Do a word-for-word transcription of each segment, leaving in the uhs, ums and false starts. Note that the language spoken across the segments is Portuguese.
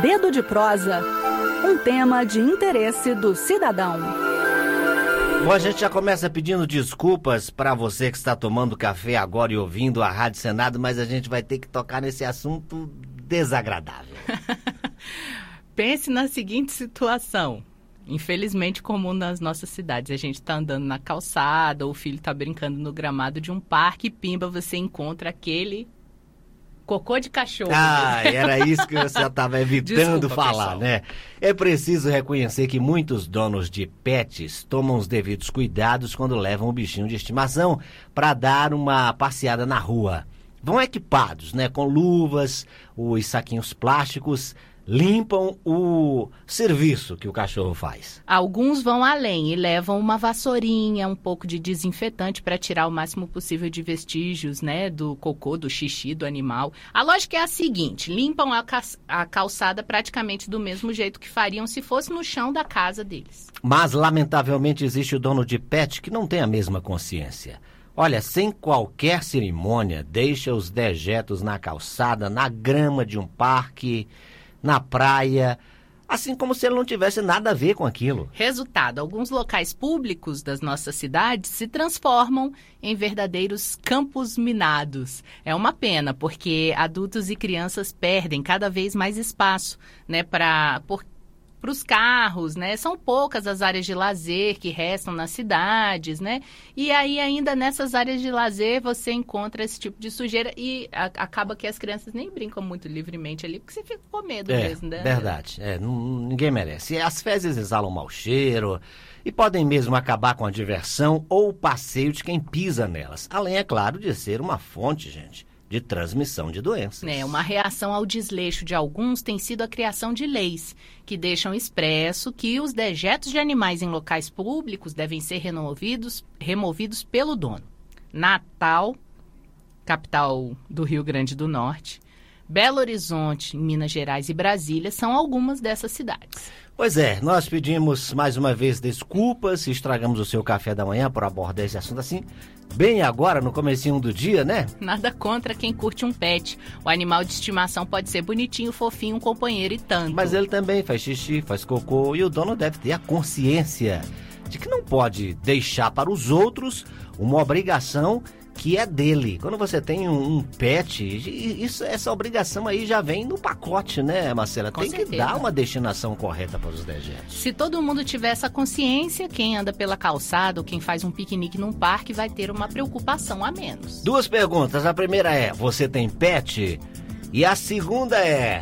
Dedo de Prosa, um tema de interesse do cidadão. Bom, a gente já começa pedindo desculpas para você que está tomando café agora e ouvindo a Rádio Senado, mas a gente vai ter que tocar nesse assunto desagradável. Pense na seguinte situação, infelizmente comum nas nossas cidades. A gente está andando na calçada, ou o filho está brincando no gramado de um parque e pimba, você encontra aquele cocô de cachorro. Ah, era isso que você já estava evitando Desculpa, falar, pessoal. né? É preciso reconhecer que muitos donos de pets tomam os devidos cuidados quando levam o bichinho de estimação para dar uma passeada na rua. Vão equipados, né? Com luvas, os saquinhos plásticos, limpam o serviço que o cachorro faz. Alguns vão além e levam uma vassourinha, um pouco de desinfetante para tirar o máximo possível de vestígios, né, do cocô, do xixi do animal. A lógica é a seguinte, limpam a, ca- a calçada praticamente do mesmo jeito que fariam se fosse no chão da casa deles. Mas, lamentavelmente, existe o dono de pet que não tem a mesma consciência. Olha, sem qualquer cerimônia, deixa os dejetos na calçada, na grama de um parque, na praia, assim como se ele não tivesse nada a ver com aquilo. Resultado, alguns locais públicos das nossas cidades se transformam em verdadeiros campos minados. É uma pena, porque adultos e crianças perdem cada vez mais espaço, né, para... Por... para os carros, né? São poucas as áreas de lazer que restam nas cidades, né? E aí, ainda nessas áreas de lazer, você encontra esse tipo de sujeira e a, acaba que as crianças nem brincam muito livremente ali, porque você fica com medo é, mesmo, né? Verdade. É, não, ninguém merece. As fezes exalam mau cheiro e podem mesmo acabar com a diversão ou o passeio de quem pisa nelas. Além, é claro, de ser uma fonte, gente, de transmissão de doenças. É, uma reação ao desleixo de alguns tem sido a criação de leis que deixam expresso que os dejetos de animais em locais públicos devem ser removidos, removidos pelo dono. Natal, capital do Rio Grande do Norte, Belo Horizonte, Minas Gerais e Brasília são algumas dessas cidades. Pois é, nós pedimos mais uma vez desculpas se estragamos o seu café da manhã por abordar esse assunto assim, bem agora, no comecinho do dia, né? Nada contra quem curte um pet. O animal de estimação pode ser bonitinho, fofinho, um companheiro e tanto. Mas ele também faz xixi, faz cocô e o dono deve ter a consciência de que não pode deixar para os outros uma obrigação que é dele. Quando você tem um, um pet, isso, essa obrigação aí já vem no pacote, né, Marcela? Com tem certeza. Que dar uma destinação correta para os dejetos. Se todo mundo tiver essa consciência, quem anda pela calçada ou quem faz um piquenique num parque vai ter uma preocupação a menos. Duas perguntas. A primeira é, você tem pet? E a segunda é,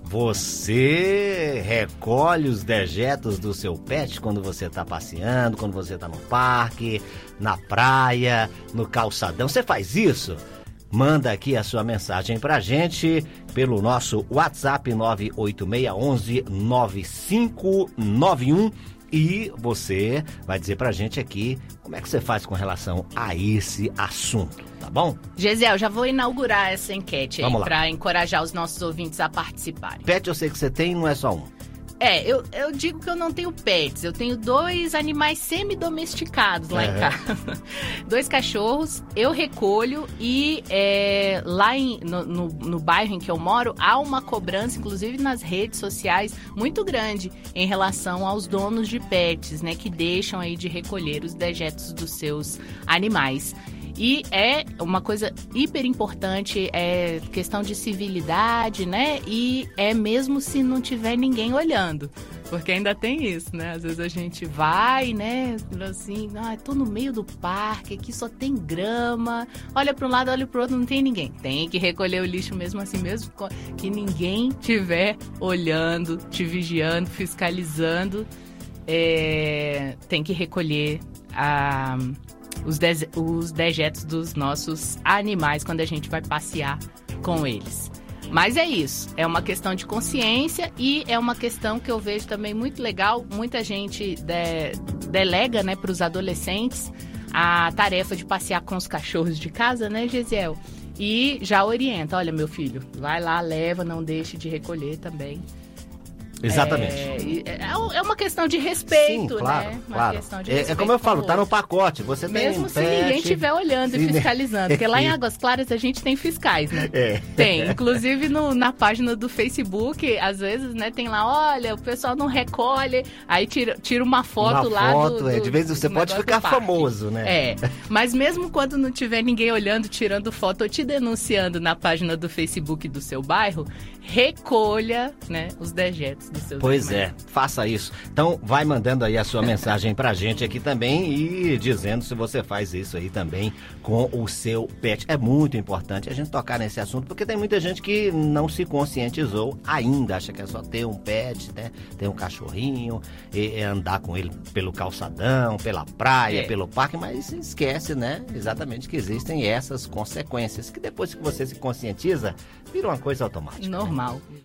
você recolhe os dejetos do seu pet quando você está passeando, quando você está no parque, na praia, no calçadão? Você faz isso? Manda aqui a sua mensagem pra gente pelo nosso WhatsApp nove oito seis um um nove cinco nove um e você vai dizer pra gente aqui como é que você faz com relação a esse assunto, tá bom? Gesiel, já vou inaugurar essa enquete aí para encorajar os nossos ouvintes a participarem. Pet eu sei que você tem, não é só um. É, eu, eu digo que eu não tenho pets, eu tenho dois animais semi-domesticados lá é. em casa. Dois cachorros, eu recolho e é, lá em, no, no, no bairro em que eu moro, há uma cobrança, inclusive nas redes sociais, muito grande em relação aos donos de pets, né, que deixam aí de recolher os dejetos dos seus animais. E é uma coisa hiper importante, é questão de civilidade, né? E é mesmo se não tiver ninguém olhando. Porque ainda tem isso, né? Às vezes a gente vai, né? Assim, ah, tô no meio do parque, aqui só tem grama. Olha para um lado, olha para o outro, não tem ninguém. Tem que recolher o lixo mesmo assim, mesmo que ninguém estiver olhando, te vigiando, fiscalizando. É, tem que recolher a... Os, de- os dejetos dos nossos animais quando a gente vai passear com eles. Mas é isso, é uma questão de consciência e é uma questão que eu vejo também muito legal. Muita gente de- delega, né, para os adolescentes a tarefa de passear com os cachorros de casa, né, Gesiel? E já orienta, olha, meu filho, vai lá, leva, não deixe de recolher também. Exatamente. É, é uma questão de respeito, Sim, claro, né? Uma claro. questão de É, respeito é como eu falo, com tá o no outro. pacote. Você Mesmo tem se pet, ninguém estiver olhando e se- fiscalizando. Porque lá em Águas Claras a gente tem fiscais, né? É. Tem. Inclusive no- na página do Facebook, às vezes, né, tem lá, olha, o pessoal não recolhe, aí tira, tira uma foto Uma lá foto, do, é, do- de vez em você do pode negócio ficar do parque. famoso, né? É. Mas mesmo quando não tiver ninguém olhando, tirando foto ou te denunciando na página do Facebook do seu bairro, recolha, né, os dejetos dos seus Pois animais. é, faça isso. Então, vai mandando aí a sua mensagem pra gente aqui também e dizendo se você faz isso aí também com o seu pet. É muito importante a gente tocar nesse assunto, porque tem muita gente que não se conscientizou ainda, acha que é só ter um pet, né? Ter um cachorrinho, e, e andar com ele pelo calçadão, pela praia, É. pelo parque, mas esquece, né? Exatamente que existem essas consequências, que depois que você se conscientiza, vira uma coisa automática. né? Normal.